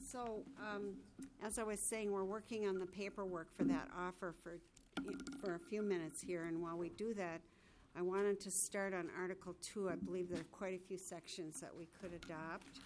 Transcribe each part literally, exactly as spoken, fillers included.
So, um, as I was saying, we're working on the paperwork for that offer for, for a few minutes here, and while we do that, I wanted to start on Article Two. I believe there are quite a few sections that we could adopt.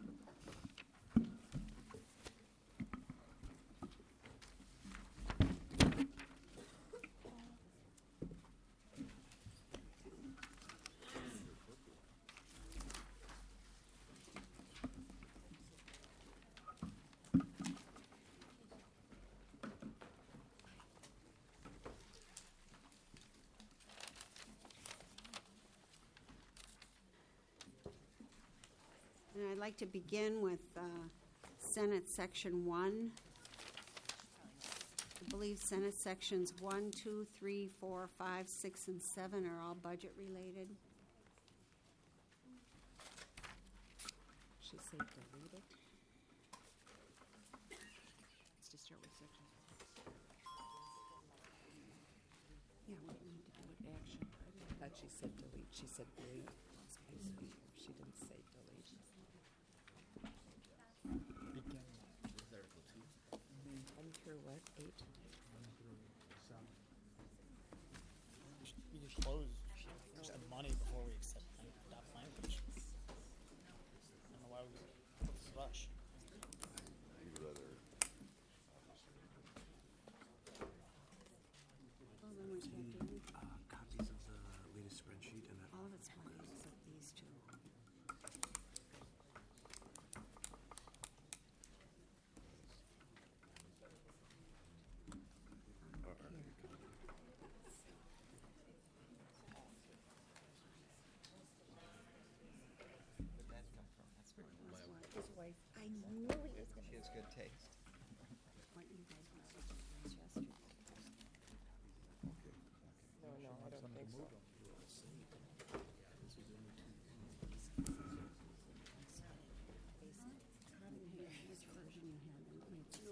And I'd like to begin with uh, Senate Section one. I believe Senate Sections one, two, three, four, five, six, and seven are all budget related. She said delete it. Let's just start with section. Yeah, we need to do it. Action. I thought she said delete. She said delete. She didn't say delete. Begin. Article two. One through what? Eight? One through seven. You just close just the money before we accept adopt language. I don't know why we rush. You'd rather. Well, then we can't do anything. Uh, copies of the latest spreadsheet and that. All of it's money except these two. Where'd that come from? That's very nice. His wife. I knew he was going She has good taste. What you guys want to do yesterday. No, no, I don't think so. Which version you have? Me too.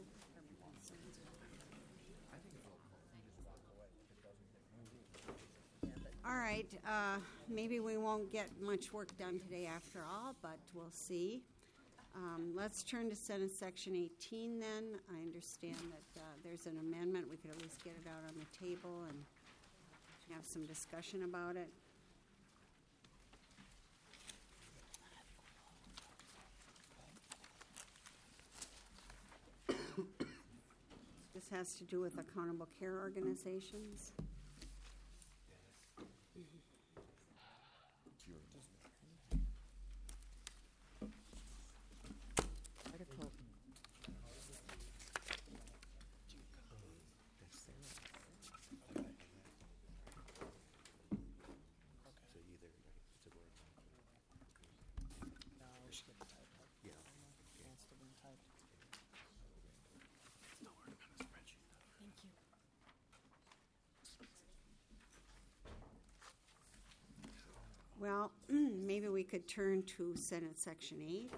All right, uh, maybe we won't get much work done today after all, but we'll see. Um, let's turn to Senate Section eighteen then. I understand that uh, there's an amendment. We could at least get it out on the table and have some discussion about it. This has to do with accountable care organizations. Article. So either it's a word. No, we should get the type up. Yeah. Wants to be typed. No word on the spreadsheet. Thank you. Well, maybe we could turn to Senate Section eight.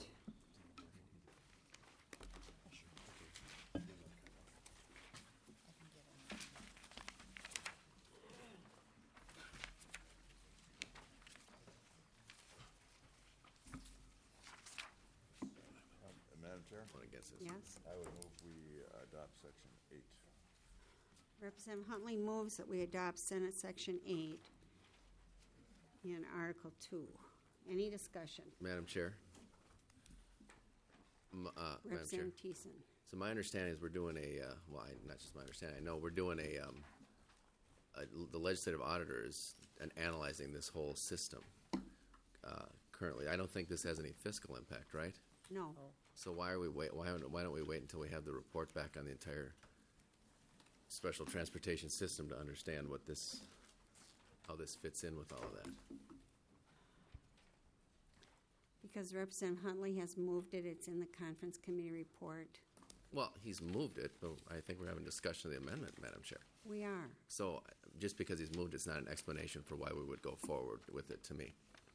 Madam Chair, One against this. Yes? I would move we adopt section eight. Representative Huntley moves that we adopt Senate Section eight in Article two. Any discussion? Madam Chair. M- uh, Madam Chair. Representative Thiessen. So my understanding is we're doing a, uh, well, I, not just my understanding, I know we're doing a, um, a the legislative auditor is an, analyzing this whole system uh, currently. I don't think this has any fiscal impact, right? No. So why are we wait? Why don't, why don't we wait until we have the report back on the entire special transportation system to understand what this, how this fits in with all of that? Because Representative Huntley has moved it, it's in the conference committee report. Well, he's moved it, but I think we're having discussion of the amendment, Madam Chair. We are. So just because he's moved, it's not an explanation for why we would go forward with it to me.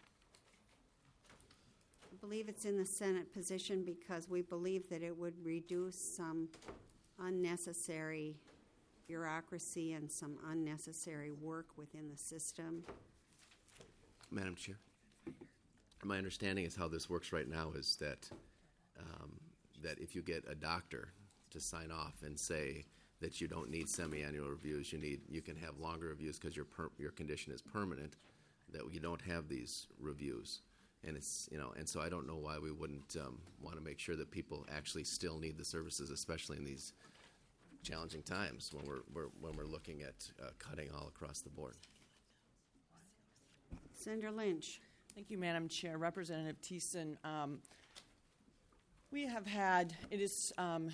I believe it's in the Senate position because we believe that it would reduce some unnecessary bureaucracy and some unnecessary work within the system. Madam Chair, my understanding is how this works right now is that um, that if you get a doctor to sign off and say that you don't need semi-annual reviews, you need you can have longer reviews because your per, your condition is permanent, that you don't have these reviews, and it's you know, and so I don't know why we wouldn't um, want to make sure that people actually still need the services, especially in these challenging times when we're, we're when we're looking at uh, cutting all across the board. Senator Lynch. Thank you, Madam Chair. Representative Thiessen, um, we have had, it is, um,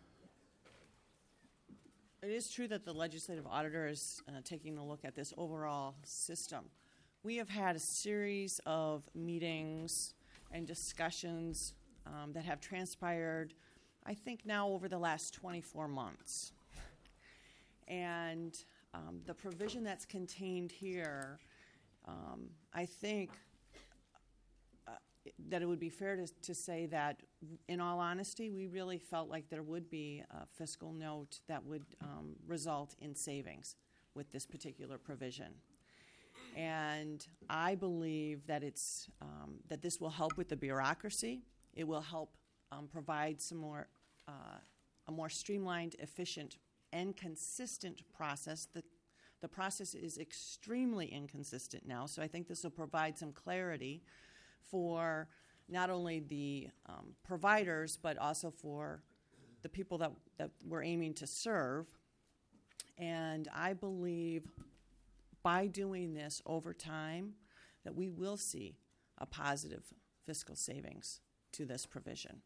it is true that the legislative auditor is uh, taking a look at this overall system. We have had a series of meetings and discussions um, that have transpired, I think now over the last twenty-four months. And um, the provision that's contained here, um, I think uh, that it would be fair to, to say that, in all honesty, we really felt like there would be a fiscal note that would um, result in savings with this particular provision. And I believe that it's um, that this will help with the bureaucracy. It will help um, provide some more uh, a more streamlined, efficient, and consistent process. The the process is extremely inconsistent now, so I think this will provide some clarity for not only the um, providers but also for the people that that we're aiming to serve. And I believe, by doing this over time, that we will see a positive fiscal savings to this provision.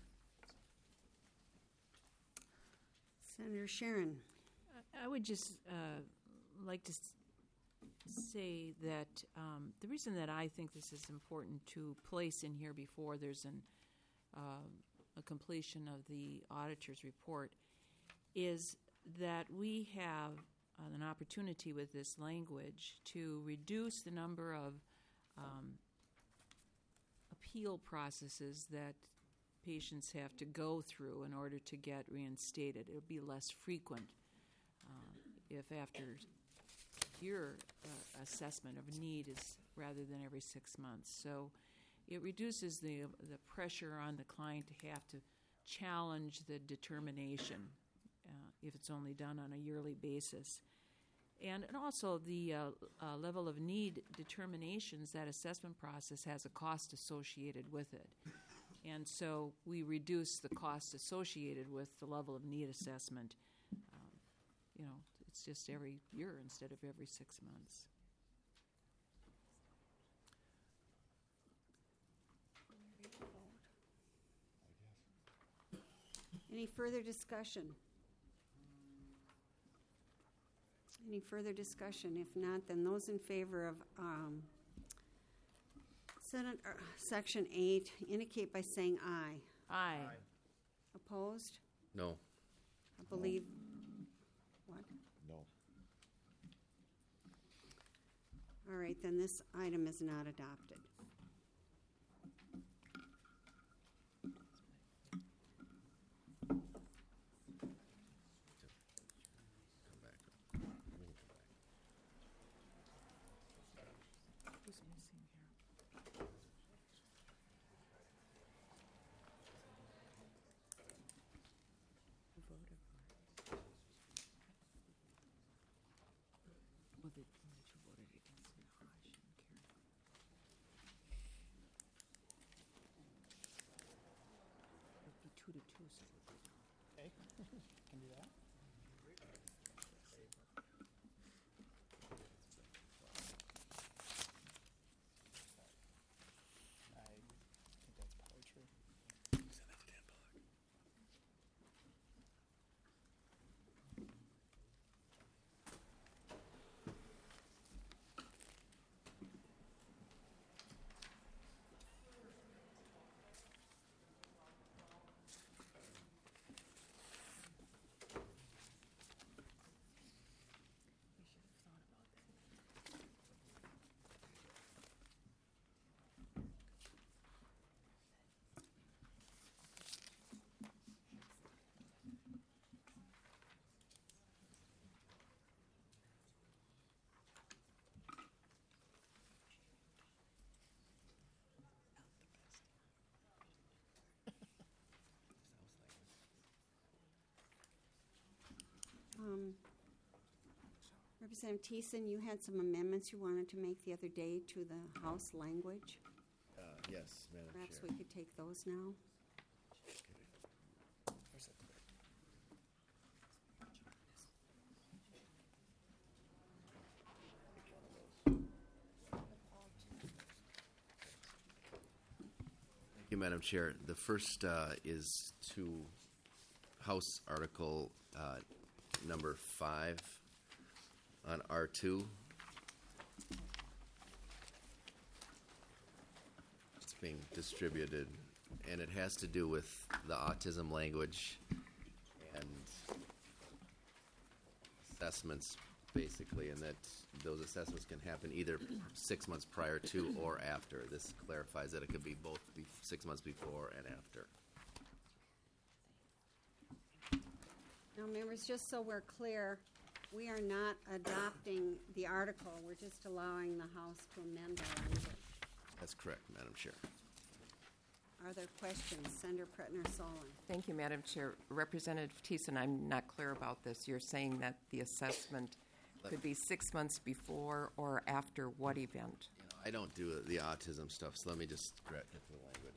Senator Sharon. I would just uh, like to s- say that um, the reason that I think this is important to place in here before there's an, uh, a completion of the auditor's report is that we have uh, an opportunity with this language to reduce the number of um, appeal processes that patients have to go through in order to get reinstated. It'll be less frequent uh, if after your uh, assessment of need is rather than every six months. So it reduces the the pressure on the client to have to challenge the determination uh, if it's only done on a yearly basis. And, and also the uh, uh, level of need determinations, that assessment process has a cost associated with it. And so we reduce the cost associated with the level of need assessment. Um, you know, it's just every year instead of every six months. Any further discussion? Any further discussion? If not, then those in favor of um, Senate uh, Section eight indicate by saying aye. Aye. Opposed? No. I believe. What? No. All right, then this item is not adopted. Come back. We can come back. Who's missing here? Who voted for it? Well, the, the two voted against it. Oh, I shouldn't care. It'd be two to two, so we're good. Okay, can do that. I think that's probably true. Representative Thiessen, you had some amendments you wanted to make the other day to the House language. Uh, yes, Madam Perhaps Chair. we could take those now. Thank you, Madam Chair. The first uh, is to House Article uh, number five on R two. It's being distributed, and it has to do with the autism language and assessments, basically, and that those assessments can happen either six months prior to or after. This clarifies that it could be both be six months before and after. Now, members, just so we're clear, we are not adopting the article. We're just allowing the House to amend the language. That's correct, Madam Chair. Are there questions? Senator Pretner-Solon. Thank you, Madam Chair. Representative Thiessen, I'm not clear about this. You're saying that the assessment could be six months before or after what event? You know, I don't do the autism stuff, so let me just gra- get to the language.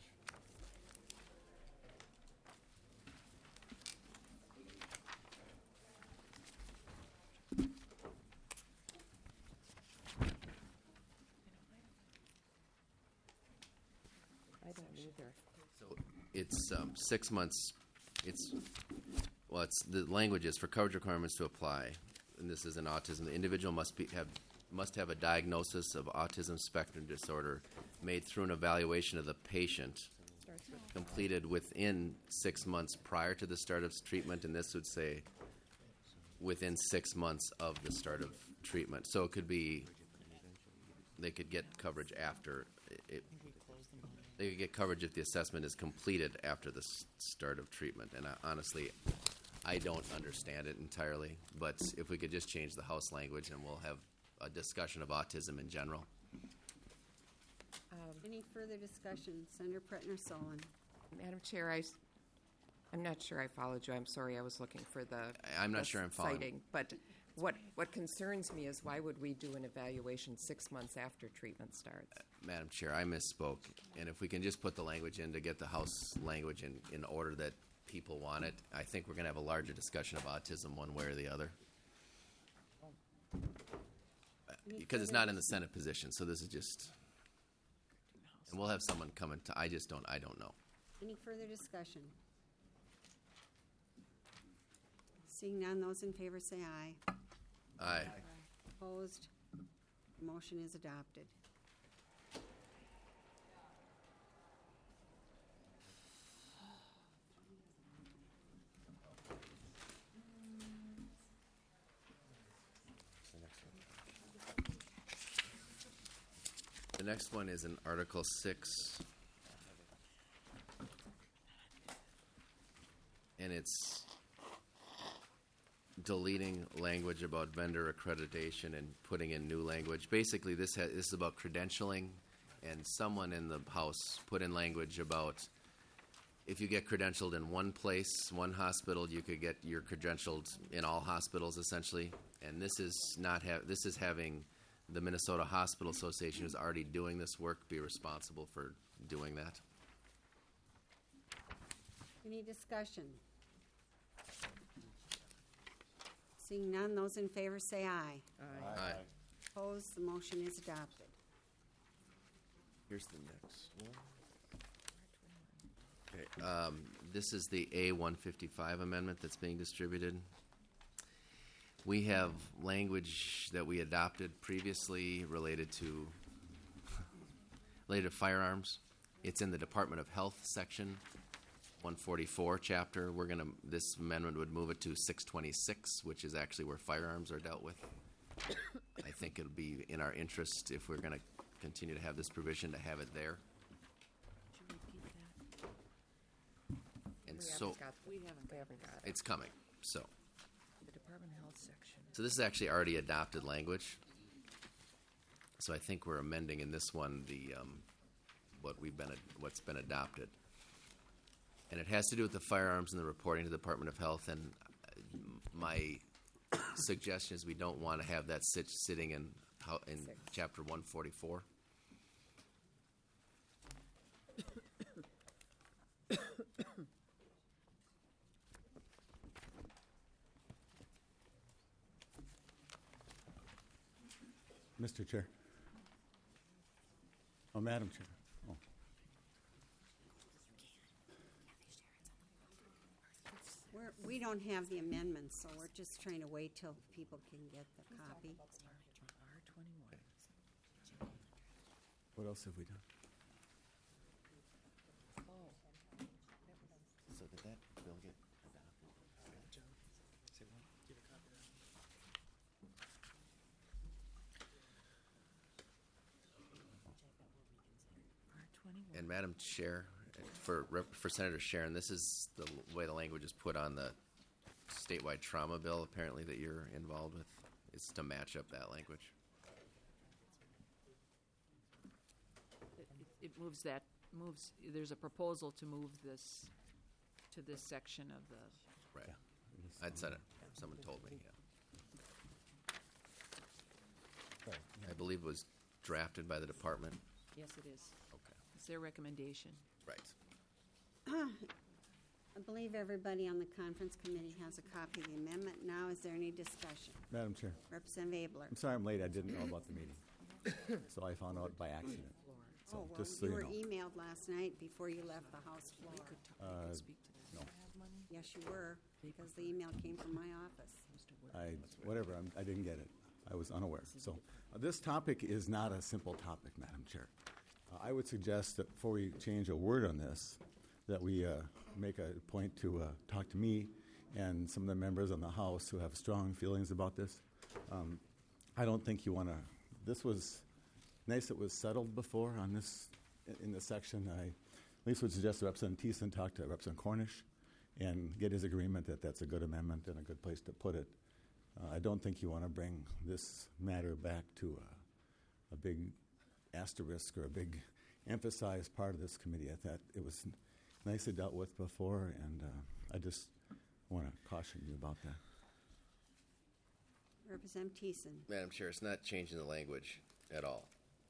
I don't either. So it's um, six months. It's well, it's the language is for coverage requirements to apply, and this is an autism. The individual must be have must have a diagnosis of autism spectrum disorder made through an evaluation of the patient, completed within six months prior to the start of treatment, and this would say within six months of the start of treatment. So it could be they could get coverage after it. They could get coverage if the assessment is completed after the s- start of treatment. And I, honestly, I don't understand it entirely. But if we could just change the House language, and we'll have a discussion of autism in general. Any further discussion? Senator Pretner-Solon. Madam Chair, I, am not sure I followed you. I'm sorry. I was looking for the. I- I'm not the sure I'm following. citing. But what what concerns me is why would we do an evaluation six months after treatment starts? Madam Chair, I misspoke. And if we can just put the language in to get the House language in, in order that people want it, I think we're going to have a larger discussion of autism one way or the other. Because it's not in the Senate position, so this is just, and we'll have someone come and, t- I just don't, I don't know. Any further discussion? Seeing none, those in favor say aye. Aye. Opposed? Motion is adopted. The next one is in Article six. And it's deleting language about vendor accreditation and putting in new language. Basically, this ha- this is about credentialing, and someone in the House put in language about if you get credentialed in one place, one hospital, you could get you're credentialed in all hospitals essentially. And this is not ha- this is having the Minnesota Hospital Association, who's already doing this work, be responsible for doing that. Any discussion? Seeing none, those in favor say aye. Aye. Opposed? The motion is adopted. Here's the next one. Okay, um, this is the A one fifty-five amendment that's being distributed. We have language that we adopted previously related to related to firearms. It's in the Department of Health section, one forty-four chapter. We're gonna this amendment would move it to six twenty-six, which is actually where firearms are dealt with. I think it'll be in our interest if we're gonna continue to have this provision to have it there. And We so haven't got, we haven't, we haven't got it. it's coming. So The Department of Health section. so this is actually already adopted language. So I think we're amending in this one the um, what we've been what's been adopted. And it has to do with the firearms and the reporting to the Department of Health. And uh, my suggestion is we don't want to have that sit, sitting in, how, in chapter one forty-four. Mister Chair. Oh, Madam Chair. Oh. We're, we don't have the amendments, so we're just trying to wait till people can get the copy. What else have we done? So did that bill get adopted? And Madam Chair, for Rep- for Senator Sharon, this is the l- way the language is put on the statewide trauma bill, apparently, that you're involved with, is to match up that language. It, it moves that, moves, there's a proposal to move this to this section of the, Right. I'd said it. Someone told me, yeah. I believe it was drafted by the department. yes, it is. Okay. It's their recommendation. Right. I believe everybody on the conference committee has a copy of the amendment. Now, is there any discussion? Madam Chair. Representative Abler. I'm sorry I'm late. I didn't know about the meeting. So I found out by accident. So Oh, well, just so you you were know. emailed last night before you left the House floor. Uh, no. Yes, you were, because the email came from my office. I, whatever, I'm, I didn't get it. I was unaware. So uh, this topic is not a simple topic, Madam Chair. Uh, I would suggest that before we change a word on this, that we uh, make a point to uh, talk to me and some of the members on the House who have strong feelings about this. Um, I don't think you want to. This was nice. It was settled before on this in this section. I at least would suggest that Representative Thiessen talk to Representative Cornish and get his agreement that that's a good amendment and a good place to put it. Uh, I don't think you want to bring this matter back to a, a big asterisk or a big emphasized part of this committee. I thought it was nicely dealt with before, and uh, I just want to caution you about that. Representative Thiessen. Madam Chair, it's not changing the language at all.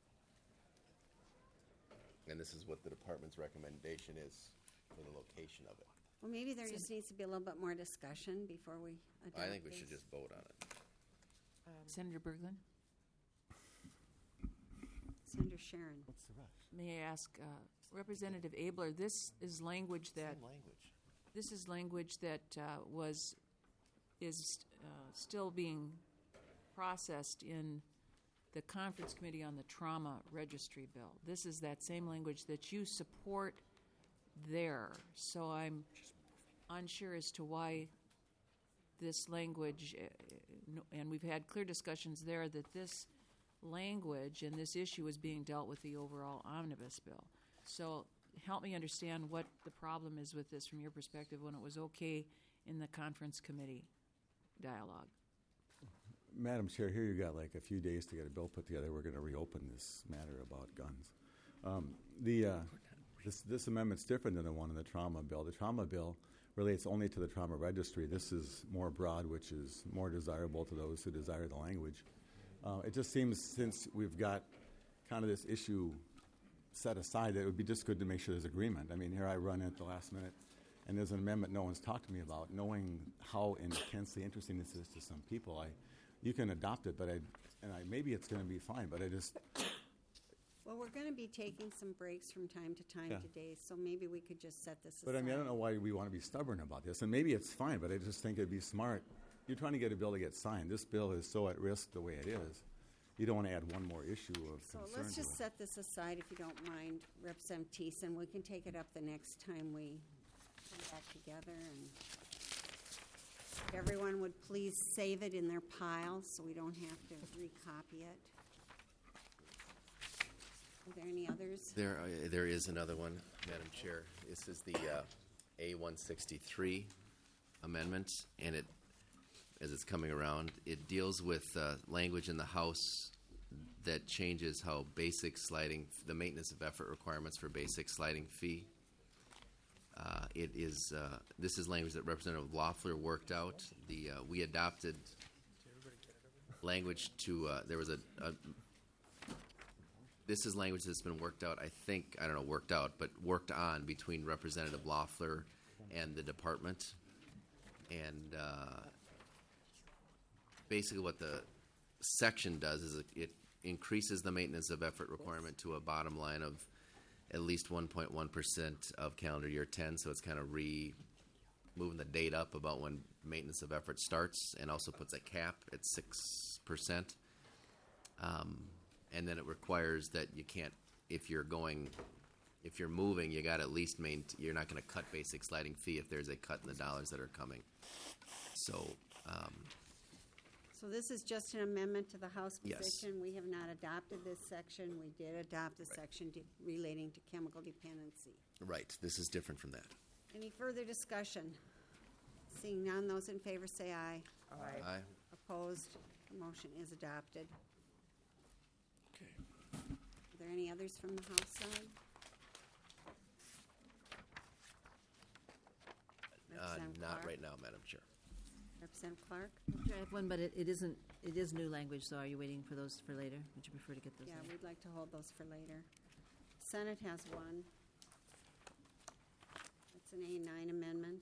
And this is what the department's recommendation is for the location of it. Well, maybe there just needs to be a little bit more discussion before we adopt I think we this. should just vote on it. Senator Berglund, Senator Sharon. What's the rush? may I ask uh, Representative Abler, this is language that Same language. this is language that uh, was is uh, still being processed in the conference committee on the trauma registry bill. This is that same language that you support there. So I'm unsure as to why this language, uh, no- and we've had clear discussions there that this language and this issue is being dealt with the overall omnibus bill. So help me understand what the problem is with this from your perspective when it was okay in the conference committee dialogue. Madam Chair, here you got like a few days to get a bill put together. We're going to reopen this matter about guns. Um, the uh, this, this amendment's different than the one in the trauma bill. The trauma bill relates only to the trauma registry. This is more broad, which is more desirable to those who desire the language. Uh, it just seems, since we've got kind of this issue set aside, that it would be just good to make sure there's agreement. I mean, here I run in at the last minute, and there's an amendment no one's talked to me about. Knowing how intensely interesting this is to some people, I, you can adopt it, but I, and I, maybe it's going to be fine. But I just, Well, we're going to be taking some breaks from time to time Yeah. today, so maybe we could just set this aside. but I mean, I don't know why we want to be stubborn about this. And maybe it's fine, but I just think it'd be smart. You're trying to get a bill to get signed. This bill is so at risk the way it is. You don't want to add one more issue of So concern let's to just it. set this aside, if you don't mind, Representative Thiessen. We can take it up the next time we come back together. And if everyone would please save it in their piles so we don't have to recopy it. Are there any others? There, uh, there is another one, Madam Chair. This is the uh, A one sixty-three amendment, and it, as it's coming around, it deals with uh, language in the House that changes how basic sliding, the maintenance of effort requirements for basic sliding fee. Uh, it is, uh, this is language that Representative Loeffler worked out. The, uh, we adopted language to, uh, there was a, a, this is language that's been worked out, I think, I don't know, worked out, but worked on between Representative Loeffler and the department. And uh, basically what the section does is it, it increases the maintenance of effort requirement to a bottom line of at least one point one percent of calendar year ten, so it's kind of re, moving the date up about when maintenance of effort starts, and also puts a cap at six percent. Um, and then it requires that you can't, if you're going, if you're moving, you got to at least main, you're not going to cut basic sliding fee if there's a cut in the dollars that are coming. So, um, So this is just an amendment to the House Yes. position. We have not adopted this section. We did adopt the section de- relating to chemical dependency. right, this is different from that. Any further discussion? Seeing none, those in favor say aye. Aye. Opposed? The motion is adopted. Okay. Are there any others from the House side? Uh, Representative not Clark? right now, Madam Chair. Representative Clark? Sure, I have one, but it, it isn't, it is new language, so are you waiting for those for later? Would you prefer to get those Yeah, later? we'd like to hold those for later. Senate has one. It's an A nine amendment.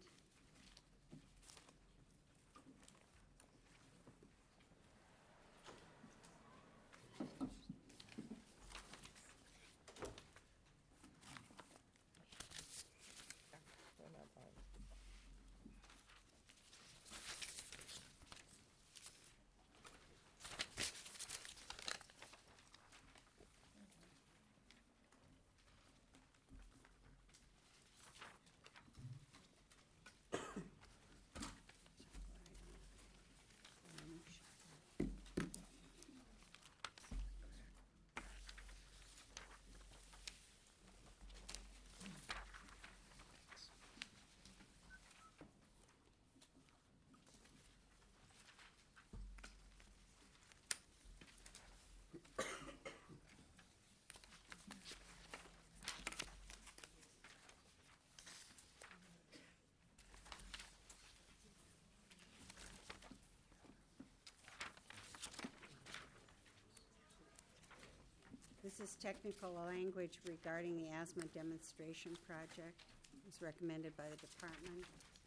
This is technical language regarding the asthma demonstration project. It was recommended by the department.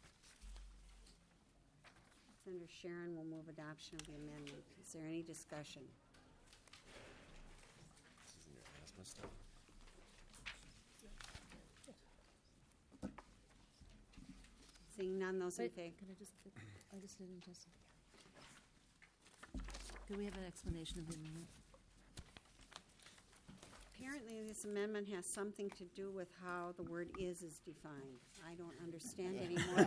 Senator Sharon will move adoption of the amendment. Is there any discussion? This isn't your asthma stuff. Seeing none, those in Wait, favor? can I just, I just didn't just. Could we have an explanation of the amendment? Apparently, this amendment has something to do with how the word "is" is defined. I don't understand anymore.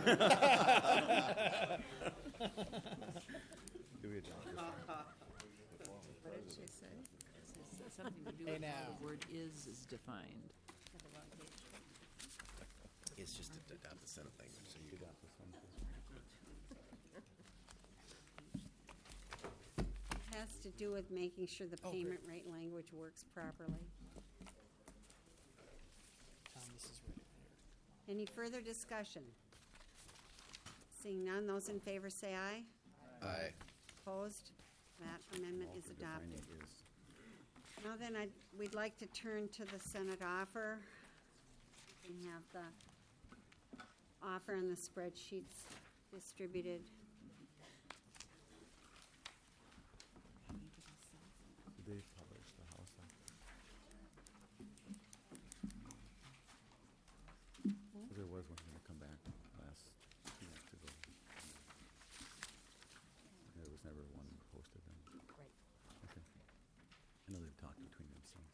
Do we adopt this? What did she say? It says something to do Hey, with how now. the word is is defined. It's just to adopt the Senate language, so you Adopt this one. Has to do with making sure the Oh, payment rate language works properly. Tom, this is ready here. Any further discussion? Seeing none, those in favor say aye. Aye. Opposed? That amendment is Defining adopted. is- Now then, I'd, we'd like to turn to the Senate offer. We have the offer and the spreadsheets distributed. Did they publish the House? one? There was one going to come back last, two weeks ago. There was never one posted then. Right. Okay. I know they've talked between themselves.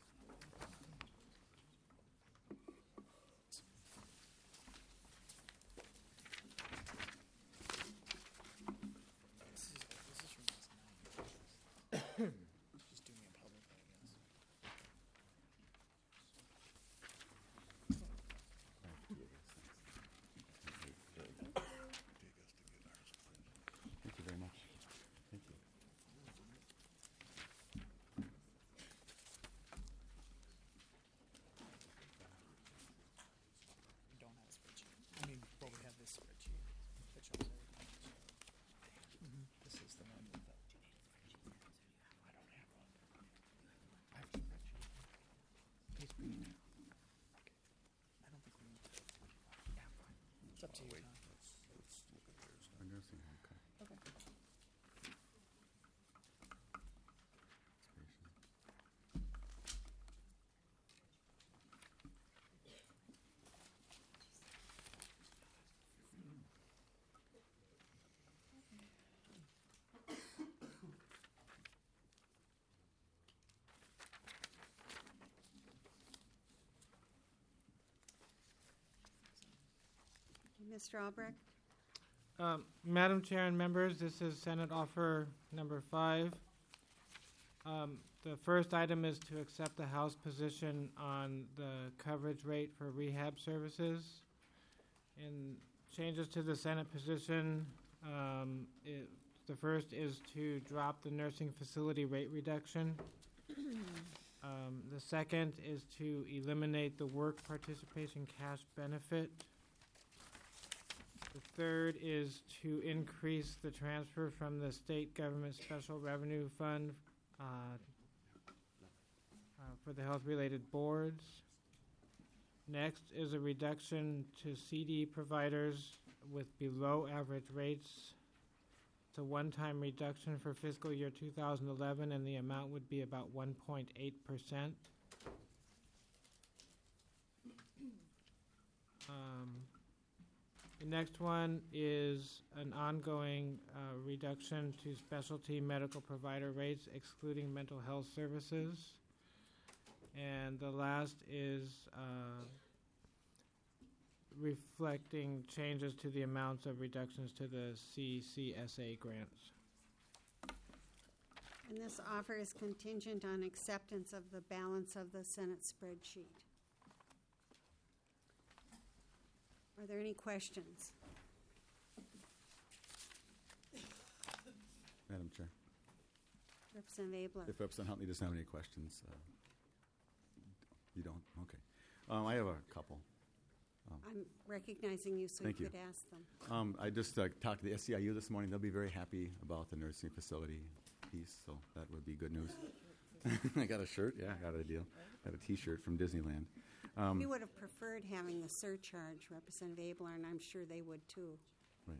to you, wait, John. let's, let's look at theirs. A nursing home, okay. Okay. Mister Albrecht? Um, Madam Chair and members, this is Senate offer number five. Um, the first item is to accept the House position on the coverage rate for rehab services. In changes to the Senate position, um, it, the first is to drop the nursing facility rate reduction. Um, the second is to eliminate the work participation cash benefit. The third is to increase the transfer from the state government special revenue fund uh, uh, for the health-related boards. Next is a reduction to C D providers with below-average rates. It's a one-time reduction for fiscal year two thousand eleven, and the amount would be about one point eight percent. Um, The next one is an ongoing uh, reduction to specialty medical provider rates, excluding mental health services. And the last is uh, reflecting changes to the amounts of reductions to the C C S A grants. And this offer is contingent on acceptance of the balance of the Senate spreadsheet. Are there any questions? Madam Chair, Representative Abler? if Representative Huntley doesn't have any questions, uh, you don't? Okay. Um, I have a couple. I'm recognizing you so Thank you you. could ask them. Um, I just uh, talked to the S C I U this morning. They'll be very happy about the nursing facility piece, so that would be good news. I got a shirt. Yeah, I got a deal. Got a T-shirt from Disneyland. Um, We would have preferred having the surcharge, Representative Abler, and I'm sure they would too. Right.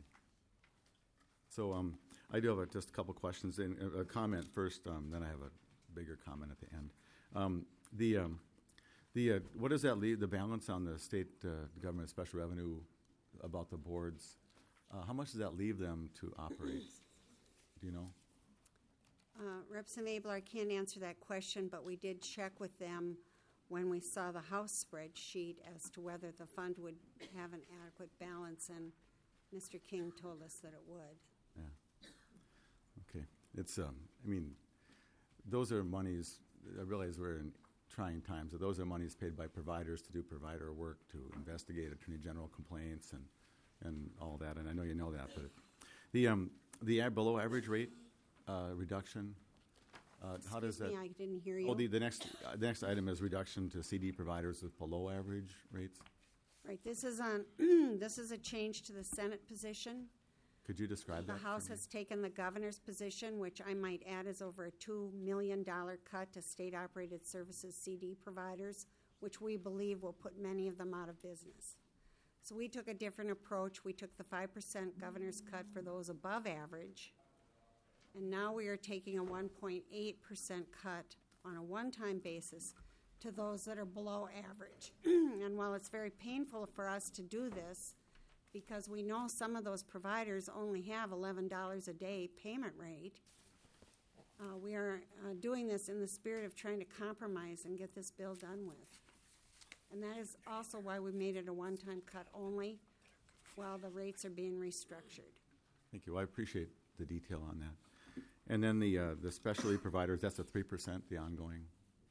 So um, I do have a, just a couple questions and a, a comment first. Um, then I have a bigger comment at the end. Um, the um, the uh, what does that leave the balance on the state uh, government special revenue about the boards? Uh, how much does that leave them to operate? Do you know? Uh, Representative Abler, I can't answer that question, but we did check with them when we saw the House spreadsheet as to whether the fund would have an adequate balance, and Mister King told us that it would. Yeah. Okay. It's um. I mean, those are monies. I realize we're in trying times. But those are monies paid by providers to do provider work, to investigate Attorney General complaints and and all that. And I know you know that, but the um the ab- below average rate uh, reduction. Uh, how does Excuse that? me, I didn't hear you. Oh, the, the next uh, the next item is reduction to C D providers with below average rates. Right, this is on, this is a change to the Senate position. Could you describe The that? for House me? has taken the governor's position, which I might add is over a two million dollars cut to state-operated services C D providers, which we believe will put many of them out of business. So we took a different approach. We took the five percent governor's cut for those above average, and now we are taking a one point eight percent cut on a one-time basis to those that are below average. And while it's very painful for us to do this, because we know some of those providers only have eleven dollars a day payment rate, uh, we are uh, doing this in the spirit of trying to compromise and get this bill done with. And that is also why we made it a one-time cut only while the rates are being restructured. Thank you. I appreciate the detail on that. And then the uh, the specialty providers, that's a three percent, the ongoing.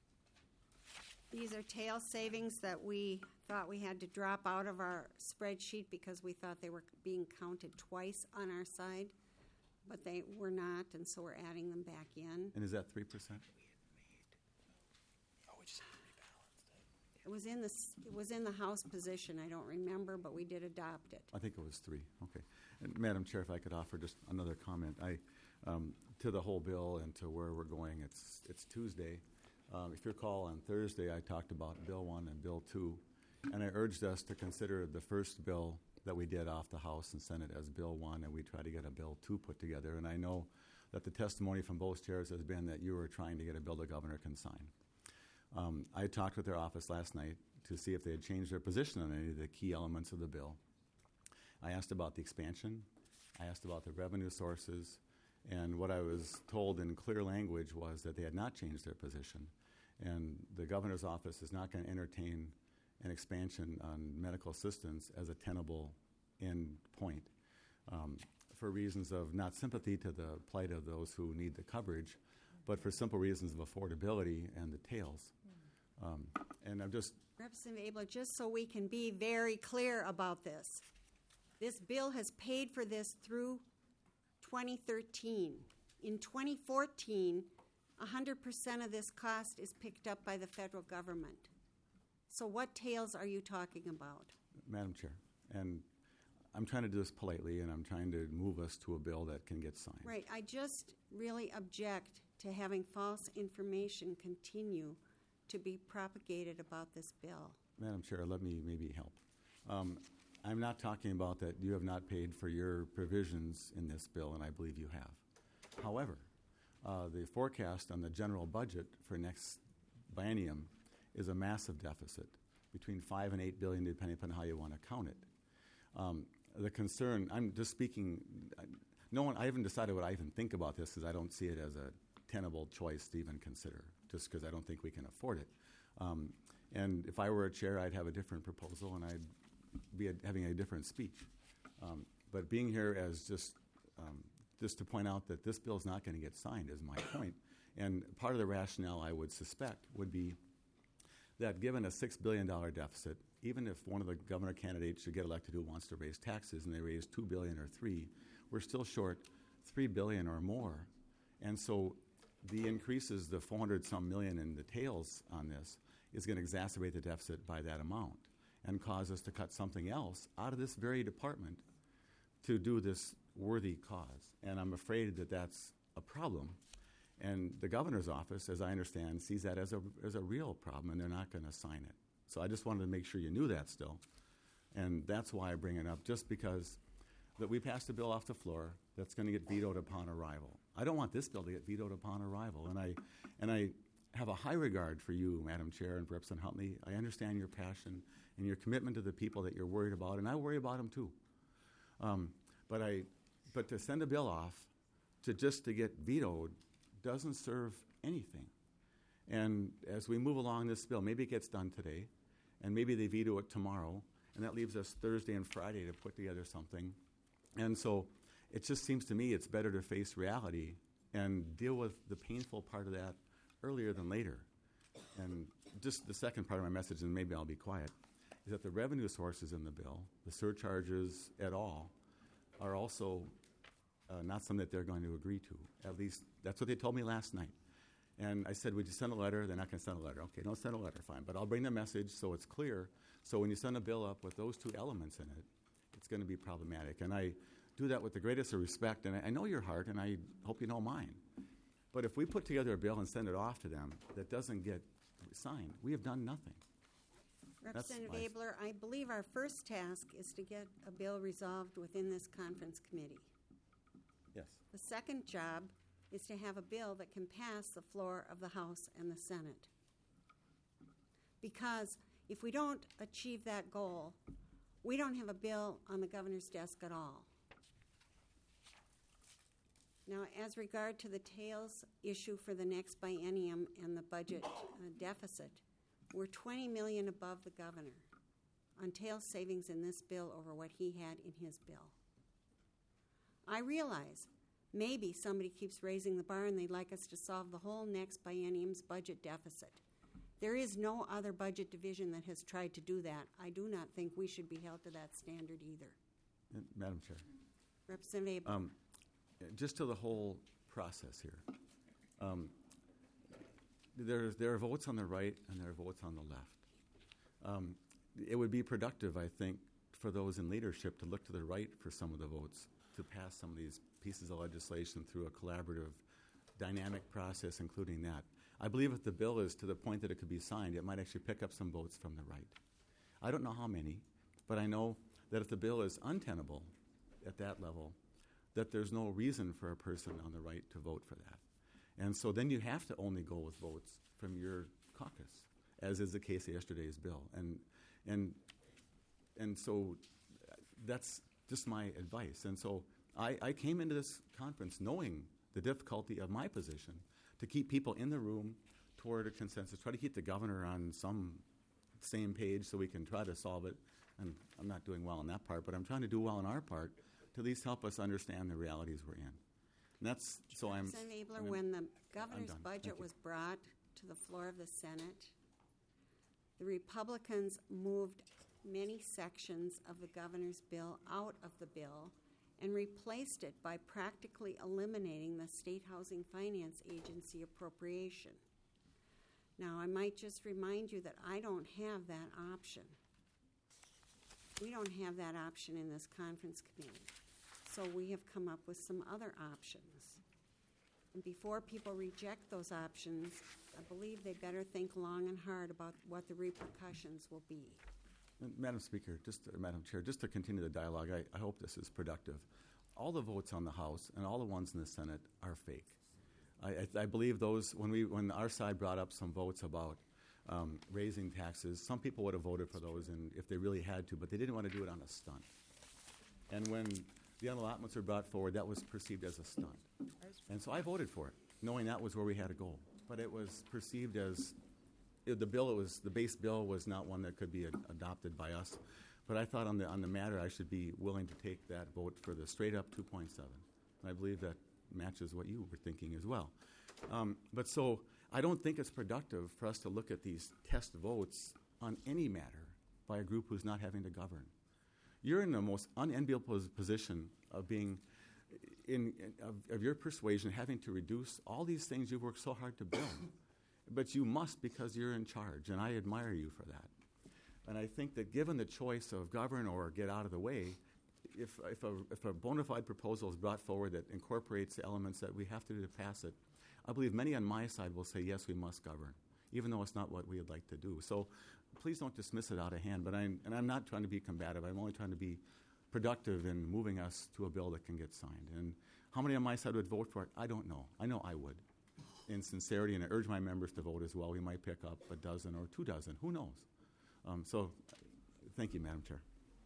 These are tail savings that we thought we had to drop out of our spreadsheet because we thought they were being counted twice on our side, but they were not, and so we're adding them back in. And is that three percent? Oh, we just have to rebalance it. It was in the, s- it was in the House position, I don't remember, but we did adopt it. I think it was three. Okay. And Madam Chair, if I could offer just another comment. I, um, to the whole bill and to where we're going, it's, it's Tuesday. Um, if you recall, on Thursday, I talked about Bill one and Bill two, and I urged us to consider the first bill that we did off the House and Senate as Bill one, and we tried to get a Bill two put together. And I know that the testimony from both chairs has been that you were trying to get a bill the governor can sign. Um, I talked with their office last night to see if they had changed their position on any of the key elements of the bill. I asked about the expansion. I asked about the revenue sources. And what I was told in clear language was that they had not changed their position. And the governor's office is not going to entertain an expansion on medical assistance as a tenable end point um, for reasons of not sympathy to the plight of those who need the coverage, but for simple reasons of affordability and the tails. Um, and I'm just... Representative Abler, just so we can be very clear about this, this bill has paid for this through twenty thirteen. In twenty fourteen, one hundred percent of this cost is picked up by the federal government. So what tails are you talking about? Madam Chair, and I'm trying to do this politely, and I'm trying to move us to a bill that can get signed. Right. I just really object to having false information continue to be propagated about this bill. Madam Chair, let me maybe help. Um, I'm not talking about that you have not paid for your provisions in this bill, and I believe you have. However, uh, the forecast on the general budget for next biennium is a massive deficit, between five and eight billion, depending upon how you want to count it. Um, the concern, I'm just speaking, no one, I haven't decided what I even think about this because I don't see it as a tenable choice to even consider, just because I don't think we can afford it. Um, and if I were a chair, I'd have a different proposal and I'd be a, having a different speech. Um, but being here as just, um, just to point out that this bill is not going to get signed is my point. And part of the rationale I would suspect would be that given a six billion dollars deficit, even if one of the governor candidates should get elected who wants to raise taxes and they raise two billion dollars or three, we're still short three billion dollars or more. And so the increases, the four hundred some million in the tails on this, is going to exacerbate the deficit by that amount and cause us to cut something else out of this very department to do this worthy cause. And I'm afraid that that's a problem. And the governor's office, as I understand, sees that as a, as a real problem, and they're not going to sign it. So I just wanted to make sure you knew that still. And that's why I bring it up, just because that we passed a bill off the floor that's going to get vetoed upon arrival. I don't want this bill to get vetoed upon arrival. And I, and I have a high regard for you, Madam Chair, and for Representative Huntley. I understand your passion and your commitment to the people that you're worried about, and I worry about them too. Um, but I, but to send a bill off to just to get vetoed doesn't serve anything. And as we move along this bill, maybe it gets done today, and maybe they veto it tomorrow, and that leaves us Thursday and Friday to put together something. And so it just seems to me it's better to face reality and deal with the painful part of that earlier than later. And just the second part of my message, and maybe I'll be quiet, is that the revenue sources in the bill, the surcharges at all, are also uh, not something that they're going to agree to. At least that's what they told me last night. And I said, would you send a letter? They're not going to send a letter. Okay, don't send a letter, fine. But I'll bring the message so it's clear. So when you send a bill up with those two elements in it, it's going to be problematic. And I do that with the greatest of respect. And I, I know your heart, and I hope you know mine. But if we put together a bill and send it off to them that doesn't get signed, we have done nothing. Representative Abler, I believe our first task is to get a bill resolved within this conference committee. Yes. The second job is to have a bill that can pass the floor of the House and the Senate. Because if we don't achieve that goal, we don't have a bill on the governor's desk at all. Now, as regard to the tails issue for the next biennium and the budget uh, deficit, we're twenty million dollars above the governor on tail savings in this bill over what he had in his bill. I realize maybe somebody keeps raising the bar and they'd like us to solve the whole next biennium's budget deficit. There is no other budget division that has tried to do that. I do not think we should be held to that standard either. Uh, Madam Chair. Representative Abler. Um, just to the whole process here. Um, there, there are votes on the right and there are votes on the left. Um, it would be productive, I think, for those in leadership to look to the right for some of the votes to pass some of these pieces of legislation through a collaborative, dynamic process, including that. I believe if the bill is to the point that it could be signed, it might actually pick up some votes from the right. I don't know how many, but I know that if the bill is untenable at that level, that there's no reason for a person on the right to vote for that. And so then you have to only go with votes from your caucus, as is the case of yesterday's bill. And and and so that's just my advice. And so I, I came into this conference knowing the difficulty of my position to keep people in the room toward a consensus, try to keep the governor on some same page so we can try to solve it. And I'm not doing well in that part, but I'm trying to do well in our part to at least help us understand the realities we're in. And that's so I'm. Representative Abler, I'm in- when the governor's done. Thank budget you. was brought to the floor of the Senate, the Republicans moved many sections of the governor's bill out of the bill and replaced it by practically eliminating the State Housing Finance Agency appropriation. Now, I might just remind you that I don't have that option. We don't have that option in this conference committee. So we have come up with some other options. And before people reject those options, I believe they better think long and hard about what the repercussions will be. And Madam Speaker, just uh, Madam Chair, just to continue the dialogue, I, I hope this is productive. All the votes on the House and all the ones in the Senate are fake. I, I, I believe those when we when our side brought up some votes about um, raising taxes, some people would have voted for those, and if they really had to, but they didn't want to do it on a stunt. And when the unallotments were brought forward, that was perceived as a stunt, and so I voted for it, knowing that was where we had to go. But it was perceived as it, the bill. It was the base bill was not one that could be ad- adopted by us. But I thought on the on the matter, I should be willing to take that vote for the straight up two point seven. And I believe that matches what you were thinking as well. Um, but so I don't think it's productive for us to look at these test votes on any matter by a group who's not having to govern. You're in the most unenviable pos- position of being in, in of, of your persuasion, having to reduce all these things you've worked so hard to build. But you must because you're in charge, and I admire you for that. And I think that given the choice of govern or get out of the way, if, if, a, if a bona fide proposal is brought forward that incorporates the elements that we have to do to pass it, I believe many on my side will say, yes, we must govern, even though it's not what we would like to do. So please don't dismiss it out of hand. But I'm, and I'm not trying to be combative. I'm only trying to be productive in moving us to a bill that can get signed. And how many on my side would vote for it? I don't know. I know I would. In sincerity, and I urge my members to vote as well. We might pick up a dozen or two dozen. Who knows? Um, so, thank you, Madam Chair.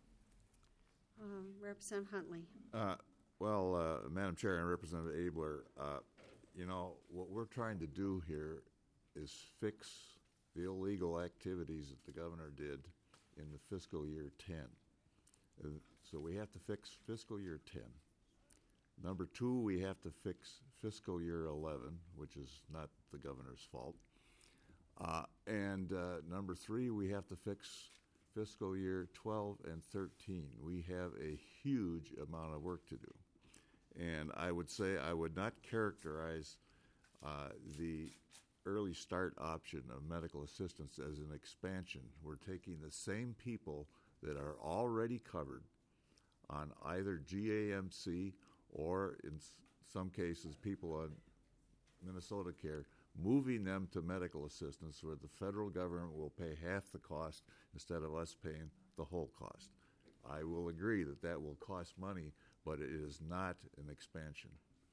Uh, Representative Huntley. Uh, well, uh, Madam Chair and Representative Abler, uh, you know, what we're trying to do here is fix the illegal activities that the governor did in the fiscal year ten. Uh, so we have to fix fiscal year ten. Number two, we have to fix fiscal year eleven, which is not the governor's fault. Uh, and uh, number three, we have to fix fiscal year twelve and thirteen. We have a huge amount of work to do. And I would say I would not characterize uh, the early start option of medical assistance as an expansion. We're taking the same people that are already covered on either G A M C or in s- some cases people on Minnesota Care, moving them to medical assistance where the federal government will pay half the cost instead of us paying the whole cost. I will agree that that will cost money, but it is not an expansion.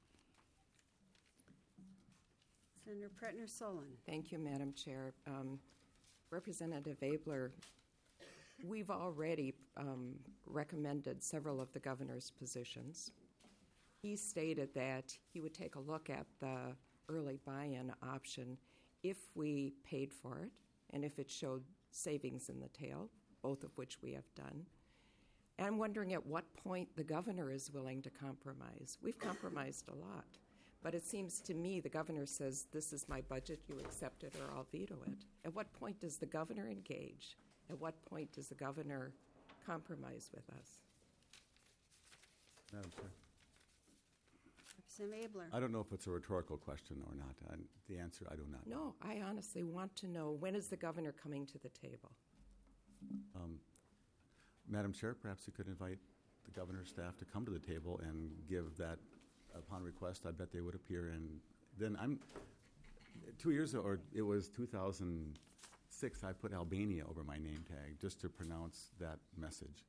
Senator Pretner Solon. Thank you, Madam Chair. Um, Representative Abler, we've already um, recommended several of the governor's positions. He stated that he would take a look at the early buy-in option if we paid for it and if it showed savings in the tail, both of which we have done. And I'm wondering at what point the governor is willing to compromise. We've compromised a lot, but it seems to me the governor says, this is my budget, you accept it or I'll veto it. At what point does the governor engage? At what point does the governor compromise with us? Madam Chair. Representative Abler. I don't know if it's a rhetorical question or not. I, the answer, I do not know. No, I honestly want to know, when is the governor coming to the table? Um, Madam Chair, perhaps you could invite the governor's staff to come to the table and give that upon request. I bet they would appear. And then I'm, two years ago, or it was two thousand six, I put Albania over my name tag just to pronounce that message.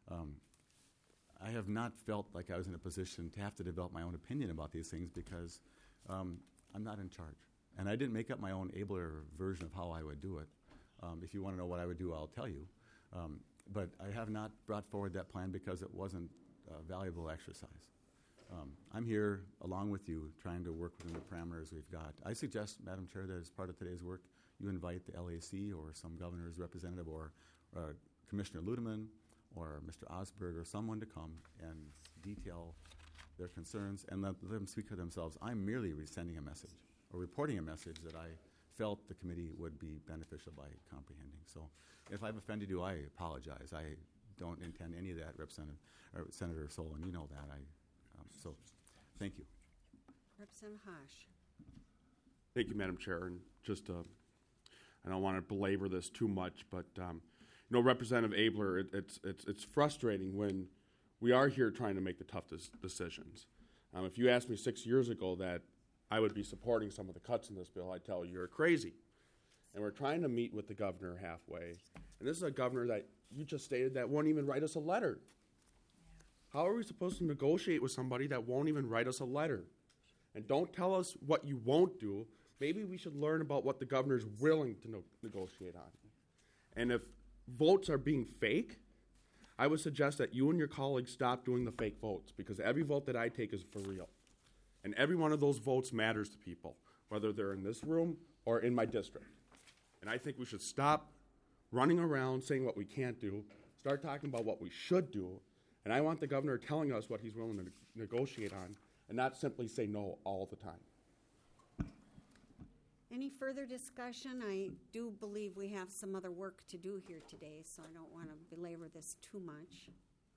Um, I have not felt like I was in a position to have to develop my own opinion about these things because um, I'm not in charge. And I didn't make up my own abler version of how I would do it. Um, if you want to know what I would do, I'll tell you. Um, but I have not brought forward that plan because it wasn't a valuable exercise. Um, I'm here along with you trying to work within the parameters we've got. I suggest, Madam Chair, that as part of today's work, you invite the L A C or some governor's representative or uh, Commissioner Ludeman or Mister Osberg or someone to come and detail their concerns and let them speak for themselves. I'm merely sending a message or reporting a message that I felt the committee would be beneficial by comprehending. So if I've offended you, I apologize. I don't intend any of that, Representative or Senator Solon. You know that. I um, so thank you. Representative Haas. Thank you, Madam Chair. And just, uh, I don't want to belabor this too much, but um, you know, Representative Abler, it, it's it's it's frustrating when we are here trying to make the tough des- decisions. Um, if you asked me six years ago that I would be supporting some of the cuts in this bill, I'd tell you you're crazy. And we're trying to meet with the governor halfway. And this is a governor that you just stated that won't even write us a letter. How are we supposed to negotiate with somebody that won't even write us a letter? And don't tell us what you won't do. Maybe we should learn about what the governor is willing to no- negotiate on. And if votes are being fake, I would suggest that you and your colleagues stop doing the fake votes, because every vote that I take is for real. And every one of those votes matters to people, whether they're in this room or in my district. And I think we should stop running around saying what we can't do, start talking about what we should do, and I want the governor telling us what he's willing to ne- negotiate on, and not simply say no all the time. Any further discussion? I do believe we have some other work to do here today, so I don't want to belabor this too much.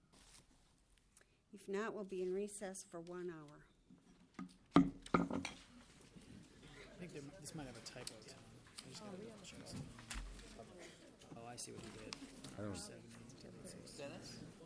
If not, we'll be in recess for one hour. I think there, this might have a typo, Tom. I just gotta double check something. Oh, I see what he did. I don't know. Seven, seven, six. Dennis?